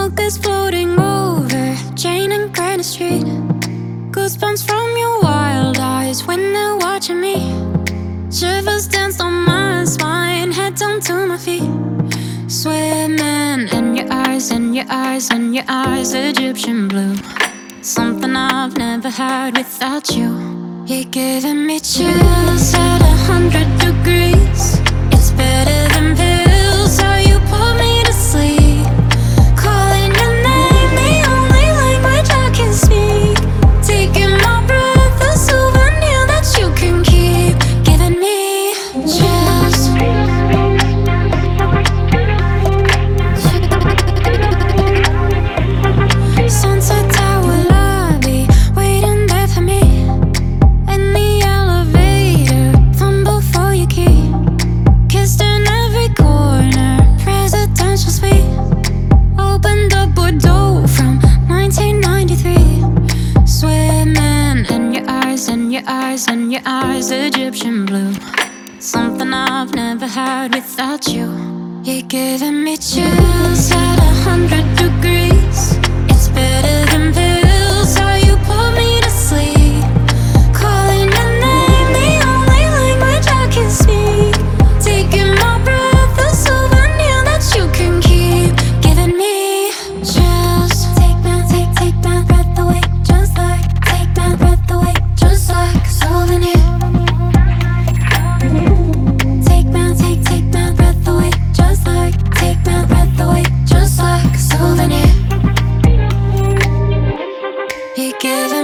Smoke is floating over Jane and Granite Street. Goosebumps from your wild eyes when they're watching me. Shivers danced on my spine, head down to my feet. Swimming in your eyes, in your eyes, in your eyes, Egyptian blue. Something I've never had without you. You're giving me chills at 100 degrees. It's better than pills, how you put me to sleep. Calling your name, the only language I can speak. Taking my breath, a souvenir that you can keep. Giving me chills. Sunset Tower lobby, waiting there for me. In the elevator, fumble for your key. Kissed in every corner, presidential suite. Opened up Bordeaux from 1993. Swimming in your eyes, in your eyes, in your eyes, Egyptian blue. Something I've never had without you. You're giving me chills at 100 degrees. It's better than pills, how you put me to sleep. Calling your name, the only language I can speak. Taking my breath, a souvenir that you can keep. Giving me chills. Take my breath away, just like. Take my breath away, just like a souvenir. Take my breath away, just like. Take my breath away, just like a souvenir. You're giving